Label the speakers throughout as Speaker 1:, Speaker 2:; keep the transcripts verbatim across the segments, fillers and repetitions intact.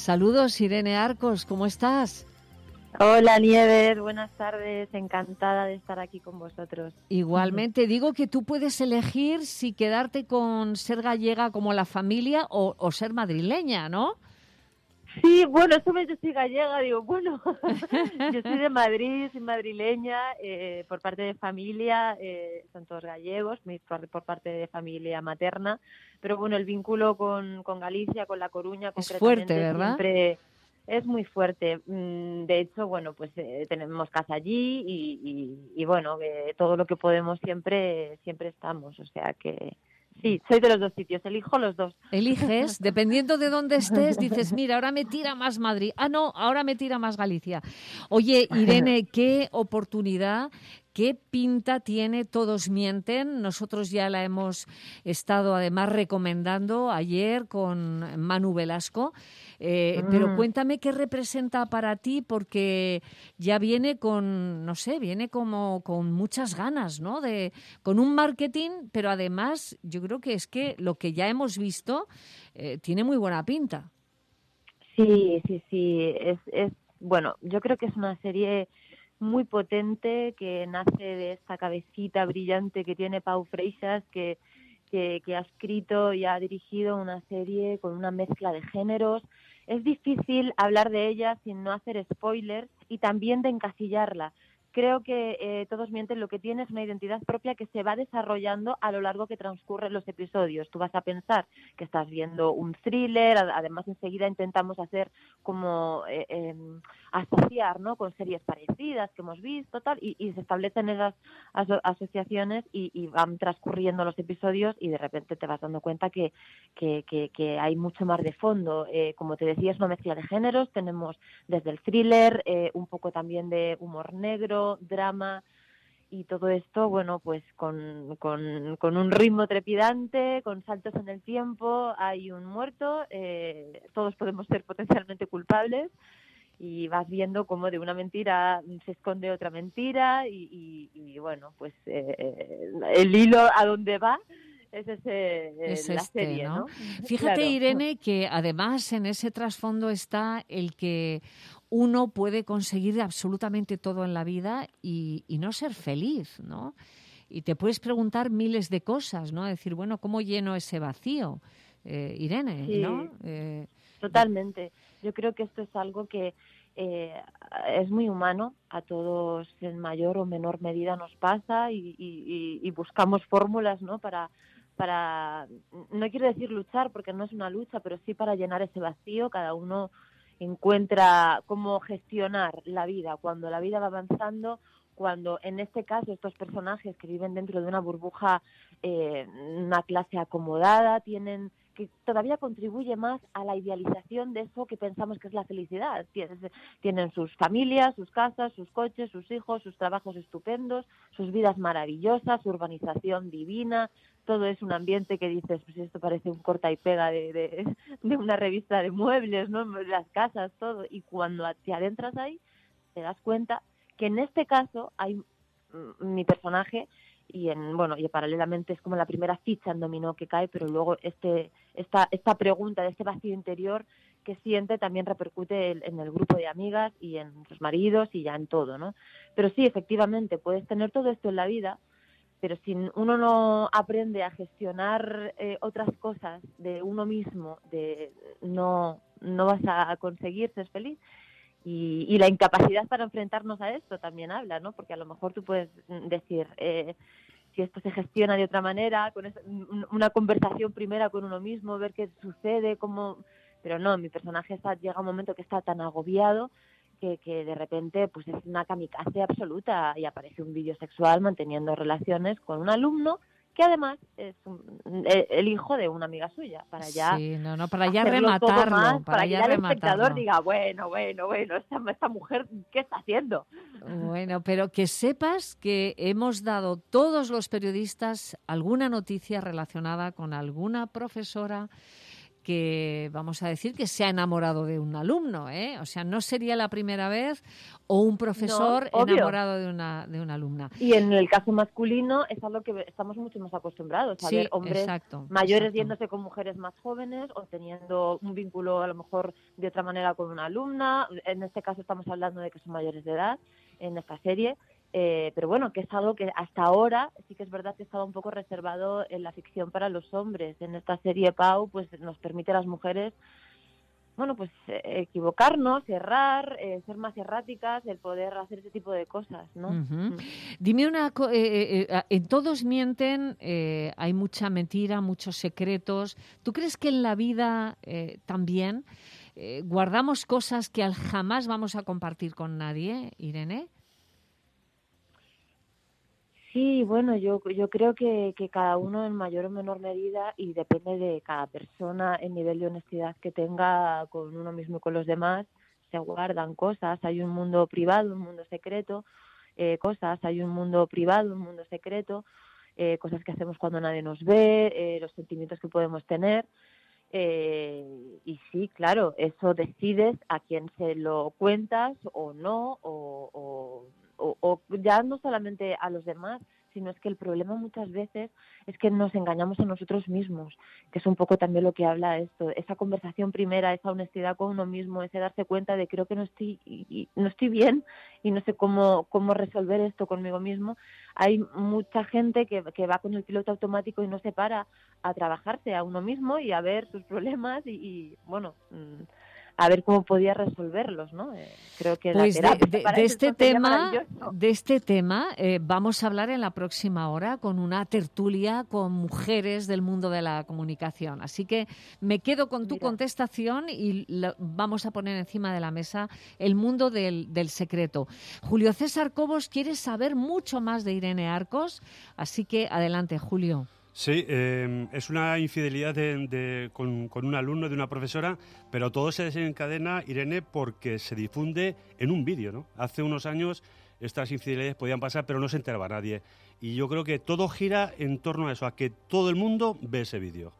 Speaker 1: Saludos, Irene Arcos, ¿cómo estás?
Speaker 2: Hola, Nieves, buenas tardes, encantada de estar aquí con vosotros.
Speaker 1: Igualmente, digo que tú puedes elegir si quedarte con ser gallega como la familia o, o ser madrileña, ¿no?
Speaker 2: Sí, bueno, eso me yo soy gallega, digo, bueno, yo soy de Madrid, soy madrileña, eh, por parte de familia, eh, son todos gallegos, mi, por, por parte de familia materna, pero bueno, el vínculo con, con Galicia, con La Coruña,
Speaker 1: Es
Speaker 2: concretamente,
Speaker 1: fuerte, ¿verdad?
Speaker 2: siempre es muy fuerte. De hecho, bueno, pues eh, tenemos casa allí y, y, y bueno, eh, todo lo que podemos siempre, siempre estamos, o sea que... Sí, soy de los dos sitios, elijo los dos.
Speaker 1: Eliges, dependiendo de dónde estés, dices, mira, ahora me tira más Madrid. Ah, no, ahora me tira más Galicia. Oye, Irene, qué oportunidad, qué pinta tiene Todos mienten. Nosotros ya la hemos estado además recomendando ayer con Manu Velasco. Eh, mm. Pero cuéntame qué representa para ti, porque ya viene con, no sé, viene como con muchas ganas, ¿no? De, con un marketing, pero además yo creo que es que lo que ya hemos visto eh, tiene muy buena pinta.
Speaker 2: Sí, sí, sí. Es, es, bueno, yo creo que es una serie muy potente que nace de esta cabecita brillante que tiene Pau Freixas, que, que, que ha escrito y ha dirigido una serie con una mezcla de géneros. Es difícil hablar de ella sin no hacer spoilers y también de encasillarla. Creo que eh, Todos mienten, lo que tiene es una identidad propia que se va desarrollando a lo largo que transcurren los episodios. Tú vas a pensar que estás viendo un thriller, además enseguida intentamos hacer como eh, eh, asociar, ¿no?, con series parecidas que hemos visto, tal, y, y se establecen esas aso- asociaciones y, y van transcurriendo los episodios y de repente te vas dando cuenta que, que, que, que hay mucho más de fondo. Eh, como te decía, es una mezcla de géneros, tenemos desde el thriller, eh, un poco también de humor negro, drama y todo esto, bueno, pues con, con, con un ritmo trepidante, con saltos en el tiempo, hay un muerto, eh, todos podemos ser potencialmente culpables y vas viendo cómo de una mentira se esconde otra mentira y, y, y bueno, pues eh, el hilo a dónde va es ese,
Speaker 1: es
Speaker 2: la
Speaker 1: este,
Speaker 2: serie,
Speaker 1: ¿no?
Speaker 2: ¿no?
Speaker 1: Fíjate,
Speaker 2: Claro.
Speaker 1: Irene, que además en ese trasfondo está el que uno puede conseguir absolutamente todo en la vida y, y no ser feliz, ¿no? Y te puedes preguntar miles de cosas, ¿no? Decir, bueno, ¿cómo lleno ese vacío, eh, Irene?
Speaker 2: Sí,
Speaker 1: ¿No? Eh,
Speaker 2: totalmente. Yo creo que esto es algo que eh, es muy humano, a todos en mayor o menor medida nos pasa y, y, y buscamos fórmulas, ¿no?, para, para, no quiero decir luchar porque no es una lucha, pero sí para llenar ese vacío. Cada uno encuentra cómo gestionar la vida cuando la vida va avanzando, cuando en este caso estos personajes que viven dentro de una burbuja, eh, una clase acomodada, tienen que todavía contribuye más a la idealización de eso que pensamos que es la felicidad. Tienen sus familias, sus casas, sus coches, sus hijos, sus trabajos estupendos, sus vidas maravillosas, su urbanización divina. Todo es un ambiente que dices, pues esto parece un corta y pega de, de, de una revista de muebles, ¿no? Las casas, todo. Y cuando te adentras ahí, te das cuenta que en este caso hay mi personaje y en bueno y paralelamente es como la primera ficha en dominó que cae, pero luego este esta esta pregunta de este vacío interior que siente también repercute en el grupo de amigas y en sus maridos y ya en todo, ¿no? Pero sí, efectivamente, puedes tener todo esto en la vida, pero si uno no aprende a gestionar eh, otras cosas de uno mismo, de no no vas a conseguir ser feliz. Y, y la incapacidad para enfrentarnos a esto también habla, ¿no? Porque a lo mejor tú puedes decir, eh, si esto se gestiona de otra manera, con esa, una conversación primera con uno mismo, ver qué sucede, cómo... Pero no, mi personaje está, llega un momento que está tan agobiado que, que de repente pues es una kamikaze absoluta y aparece un vídeo sexual manteniendo relaciones con un alumno que además es un, el hijo de una amiga suya, para ya
Speaker 1: sí, no, no, para ya
Speaker 2: hacerlo
Speaker 1: rematarlo,
Speaker 2: todo más,
Speaker 1: para,
Speaker 2: para que
Speaker 1: ya
Speaker 2: ya el
Speaker 1: rematarlo.
Speaker 2: espectador diga, bueno, bueno, bueno, esta, esta mujer, ¿qué está haciendo?
Speaker 1: Bueno, pero que sepas que hemos dado todos los periodistas alguna noticia relacionada con alguna profesora que, vamos a decir, que se ha enamorado de un alumno, ¿eh? O sea, no sería la primera vez, o un profesor
Speaker 2: No, obvio.
Speaker 1: enamorado de una, de una alumna.
Speaker 2: Y en el caso masculino es algo que estamos mucho más acostumbrados a
Speaker 1: Sí,
Speaker 2: ver hombres
Speaker 1: exacto,
Speaker 2: mayores
Speaker 1: exacto.
Speaker 2: yéndose con mujeres más jóvenes o teniendo un vínculo a lo mejor de otra manera con una alumna. En este caso estamos hablando de que son mayores de edad en esta serie. Eh, pero bueno, que es algo que hasta ahora sí que es verdad que estaba un poco reservado en la ficción para los hombres. En esta serie Pau pues nos permite a las mujeres, bueno, pues eh, equivocarnos, errar, eh, ser más erráticas, el poder hacer ese tipo de cosas, ¿no?
Speaker 1: Uh-huh.
Speaker 2: Mm.
Speaker 1: Dime una cosa, eh, eh, en Todos mienten, eh, hay mucha mentira, muchos secretos. ¿Tú crees que en la vida eh, también eh, guardamos cosas que al jamás vamos a compartir con nadie, Irene?
Speaker 2: Sí, bueno, yo yo creo que, que cada uno en mayor o menor medida, y depende de cada persona, el nivel de honestidad que tenga con uno mismo y con los demás, se guardan cosas. Hay un mundo privado, un mundo secreto, eh, cosas, hay un mundo privado, un mundo secreto, eh, cosas que hacemos cuando nadie nos ve, eh, los sentimientos que podemos tener. Eh, y sí, claro, eso decides a quién se lo cuentas o no, o, o, o, o ya no solamente a los demás, sino es que el problema muchas veces es que nos engañamos a nosotros mismos, que es un poco también lo que habla esto, esa conversación primera, esa honestidad con uno mismo, ese darse cuenta de creo que no estoy y, y no estoy bien y no sé cómo cómo resolver esto conmigo mismo. Hay mucha gente que, que va con el piloto automático y no se para a trabajarse a uno mismo y a ver sus problemas y, y bueno, a ver cómo podía resolverlos, ¿no? Eh, creo que
Speaker 1: pues
Speaker 2: la terapia
Speaker 1: de, de,
Speaker 2: para
Speaker 1: de
Speaker 2: eso
Speaker 1: este
Speaker 2: sería
Speaker 1: tema,
Speaker 2: maravilloso.
Speaker 1: de este tema eh, vamos a hablar en la próxima hora con una tertulia con mujeres del mundo de la comunicación. Así que me quedo con tu
Speaker 2: Mira.
Speaker 1: contestación y lo, vamos a poner encima de la mesa el mundo del, del secreto. Julio César Cobos quiere saber mucho más de Irene Arcos, así que adelante, Julio.
Speaker 3: Sí, eh, es una infidelidad de, de, con, con un alumno, de una profesora, pero todo se desencadena, Irene, porque se difunde en un vídeo, ¿no? Hace unos años estas infidelidades podían pasar, pero no se enteraba nadie. Y yo creo que todo gira en torno a eso, a que todo el mundo ve ese vídeo.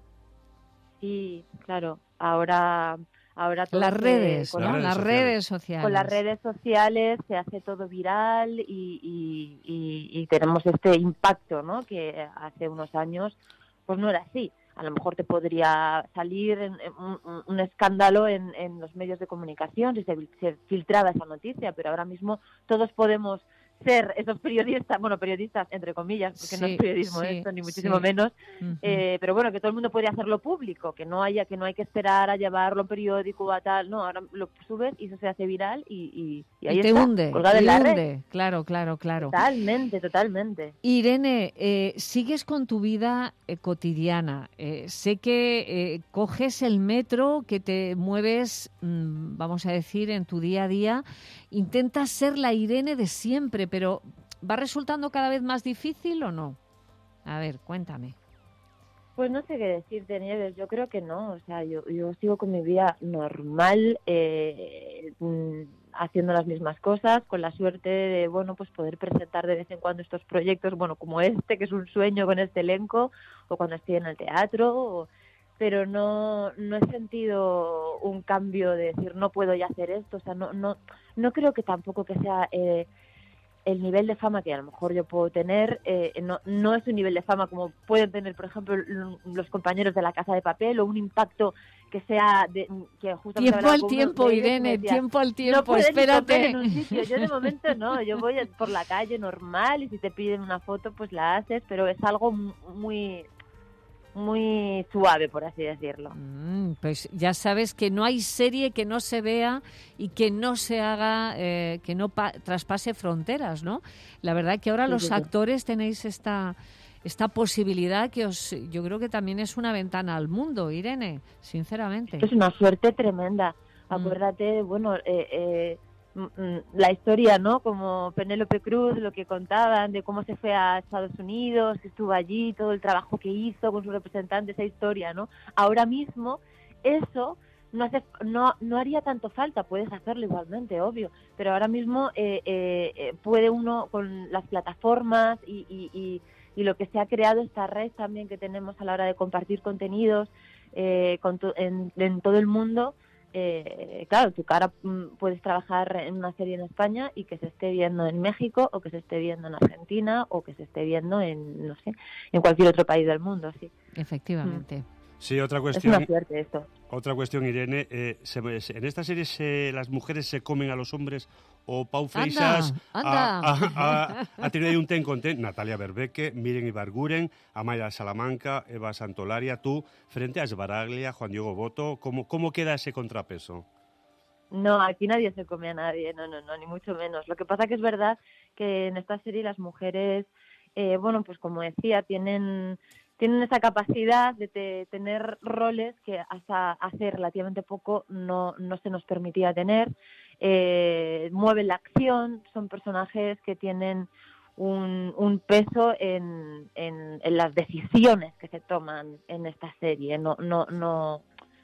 Speaker 2: Sí, claro. Ahora... Ahora todo
Speaker 1: las
Speaker 2: se,
Speaker 1: redes,
Speaker 2: con
Speaker 1: ¿no?
Speaker 3: las,
Speaker 1: las
Speaker 3: redes
Speaker 1: redes sociales.
Speaker 2: Con las redes sociales se hace todo viral y, y, y, y tenemos este impacto, ¿no? Que hace unos años pues no era así. A lo mejor te podría salir en, en un, un escándalo en, en los medios de comunicación si se, se filtraba esa noticia, pero ahora mismo todos podemos ser esos periodistas, bueno, periodistas entre comillas, porque
Speaker 1: sí,
Speaker 2: no es periodismo
Speaker 1: sí,
Speaker 2: esto, ni muchísimo
Speaker 1: sí.
Speaker 2: menos,
Speaker 1: uh-huh.
Speaker 2: eh, pero bueno, que todo el mundo puede hacerlo público, que no haya, que no hay que esperar a llevarlo en periódico o a tal, no, ahora lo subes y eso se hace viral y, y, y ahí
Speaker 1: y te
Speaker 2: está,
Speaker 1: hunde,
Speaker 2: colgado
Speaker 1: y
Speaker 2: en la
Speaker 1: hunde,
Speaker 2: red.
Speaker 1: claro, claro, claro.
Speaker 2: Totalmente, totalmente.
Speaker 1: Irene, eh, sigues con tu vida eh, cotidiana. Eh, sé que eh, coges el metro, que te mueves, mmm, vamos a decir, en tu día a día. Intentas ser la Irene de siempre, pero ¿va resultando cada vez más difícil o no? A ver, cuéntame.
Speaker 2: Pues no sé qué decirte, Nieves, yo creo que no, o sea, yo, yo sigo con mi vida normal, eh, haciendo las mismas cosas, con la suerte de, bueno, pues poder presentar de vez en cuando estos proyectos, bueno, como este, que es un sueño con este elenco, o cuando estoy en el teatro, o, pero no, no he sentido un cambio de decir, no puedo ya hacer esto, o sea, no, no, no creo que tampoco que sea... Eh, el nivel de fama que a lo mejor yo puedo tener eh, no, no es un nivel de fama como pueden tener, por ejemplo, los compañeros de La Casa de Papel, o un impacto que sea de, que justamente
Speaker 1: tiempo al tiempo, Irene, decía, tiempo al tiempo,
Speaker 2: no
Speaker 1: espérate.
Speaker 2: En un sitio. Yo de momento no, yo voy por la calle normal y si te piden una foto pues la haces, pero es algo muy muy suave, por así decirlo.
Speaker 1: Mm, pues ya sabes que no hay serie que no se vea y que no se haga, eh, que no pa- traspase fronteras, ¿no? La verdad que ahora
Speaker 2: sí,
Speaker 1: los
Speaker 2: sí, sí.
Speaker 1: actores tenéis esta esta posibilidad que os, yo creo que también es una ventana al mundo, Irene, sinceramente.
Speaker 2: Es una suerte tremenda. Acuérdate, mm. bueno, eh, eh, la historia, ¿no? Como Penélope Cruz, lo que contaban de cómo se fue a Estados Unidos, que estuvo allí, todo el trabajo que hizo con su representante, esa historia, ¿no? Ahora mismo eso no hace, no, no haría tanto falta, puedes hacerlo igualmente, obvio, pero ahora mismo eh, eh, puede uno con las plataformas y, y, y, y lo que se ha creado esta red también que tenemos a la hora de compartir contenidos, eh, con to- en, en todo el mundo. Eh, claro, tú ahora mm, puedes trabajar en una serie en España y que se esté viendo en México o que se esté viendo en Argentina o que se esté viendo en, no sé, en cualquier otro país del mundo, sí.
Speaker 1: Efectivamente.
Speaker 2: Mm.
Speaker 3: Sí, otra
Speaker 2: Es
Speaker 3: cuestión.
Speaker 2: una suerte esto.
Speaker 3: Otra cuestión, Irene, eh, se, en esta serie se, las mujeres se comen a los hombres o Pau Freixas
Speaker 1: Anda,
Speaker 3: ha,
Speaker 1: anda.
Speaker 3: ha- ha- ha tenido ahí un ten con ten, Natalia Berbeque, Miren Ibarguren, Amaya Salamanca, Eva Santolaria, tú, frente a Esbaraglia, Juan Diego Boto, ¿cómo, cómo queda ese contrapeso?
Speaker 2: No, aquí nadie se come a nadie, no, no, no, ni mucho menos. Lo que pasa que es verdad que en esta serie las mujeres, eh, bueno, pues como decía, tienen tienen esa capacidad de te- tener roles que hasta hace relativamente poco no, no se nos permitía tener. Eh, mueven la acción, son personajes que tienen un, un peso en, en, en las decisiones que se toman en esta serie. No, no, no,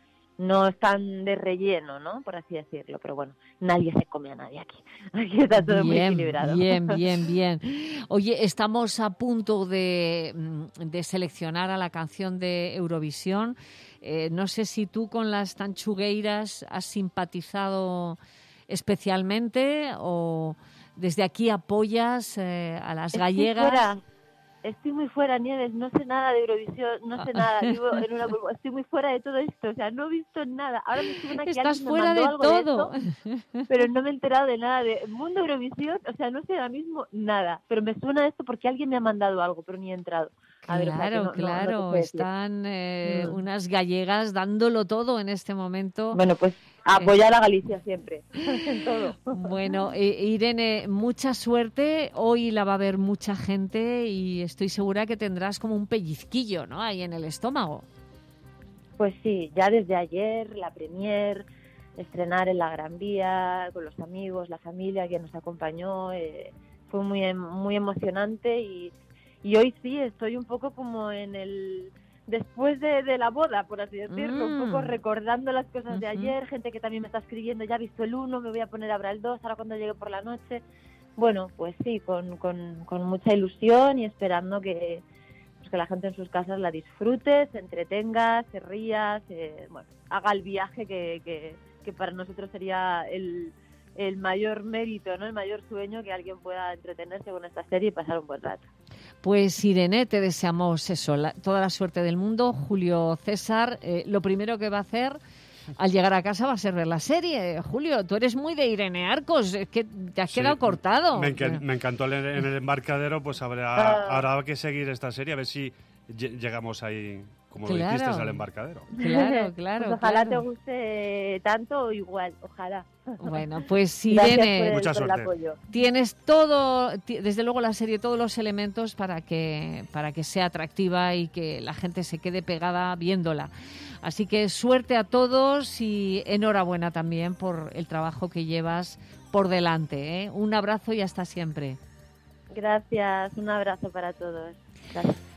Speaker 2: no están de relleno, ¿no? Por así decirlo. Pero bueno, nadie se come a nadie aquí. Aquí está todo muy
Speaker 1: Bien,
Speaker 2: equilibrado.
Speaker 1: bien, bien, bien. Oye, estamos a punto de, mm, de seleccionar a la canción de Eurovisión. Eh, no sé si tú con las tanchugueiras has simpatizado especialmente o desde aquí apoyas eh, a las
Speaker 2: Estoy
Speaker 1: gallegas.
Speaker 2: fuera. Estoy muy fuera, Nieves, no sé nada de Eurovisión, no sé nada, vivo en una burbuja, estoy muy fuera de todo esto, o sea, no he visto nada. Ahora me suena que
Speaker 1: Estás
Speaker 2: alguien me
Speaker 1: fuera
Speaker 2: mandó
Speaker 1: de
Speaker 2: algo
Speaker 1: todo.
Speaker 2: de esto, pero no me he enterado de nada de Mundo Eurovisión, o sea, no sé ahora mismo nada, pero me suena esto porque alguien me ha mandado algo, pero ni he entrado. A ver, o sea, que
Speaker 1: Claro,
Speaker 2: no, no- no te
Speaker 1: claro,
Speaker 2: sé decir.
Speaker 1: están eh,
Speaker 2: Mm.
Speaker 1: unas gallegas dándolo todo en este momento.
Speaker 2: Bueno, pues apoyar a Galicia siempre, en todo.
Speaker 1: Bueno, eh, Irene, mucha suerte. Hoy la va a ver mucha gente y estoy segura que tendrás como un pellizquillo, ¿no? Ahí en el estómago.
Speaker 2: Pues sí, ya desde ayer, la premier, estrenar en la Gran Vía, con los amigos, la familia que nos acompañó, eh, fue muy em- muy emocionante y, y hoy sí estoy un poco como en el después de, de la boda, por así decirlo,
Speaker 1: Mm.
Speaker 2: un poco recordando las cosas de
Speaker 1: Ujú.
Speaker 2: ayer, gente que también me está escribiendo, ya he visto el uno, me voy a poner a ver el dos, ahora cuando llegue por la noche. Bueno, pues sí, con, con, con mucha ilusión y esperando que, pues que la gente en sus casas la disfrute, se entretenga, se ría, se, bueno, haga el viaje que, que, que para nosotros sería el, el mayor mérito, ¿no? El mayor sueño, que alguien pueda entretenerse con esta serie y pasar un buen rato.
Speaker 1: Pues Irene, te deseamos eso, la- toda la suerte del mundo. Julio César, eh, lo primero que va a hacer al llegar a casa va a ser ver la serie. Julio, tú eres muy de Irene Arcos, es que te has
Speaker 3: Sí,
Speaker 1: quedado cortado.
Speaker 3: Me, encan- me encantó el- en el embarcadero, pues habrá,
Speaker 2: Ah.
Speaker 3: habrá que seguir esta serie, a ver si lle- llegamos ahí, como lo
Speaker 1: Claro.
Speaker 3: dijiste, al embarcadero.
Speaker 1: Claro, claro.
Speaker 2: Pues ojalá
Speaker 1: claro.
Speaker 2: te guste tanto o igual, ojalá.
Speaker 1: Bueno, pues
Speaker 2: Gracias por
Speaker 1: Irene,
Speaker 2: el,
Speaker 3: Mucha
Speaker 2: por el
Speaker 3: suerte.
Speaker 2: apoyo.
Speaker 1: tienes todo, ti- desde luego la serie, todos los elementos para que, para que sea atractiva y que la gente se quede pegada viéndola. Así que suerte a todos y enhorabuena también por el trabajo que llevas por delante, ¿eh? Un abrazo y hasta siempre.
Speaker 2: Gracias, un abrazo para todos. Gracias.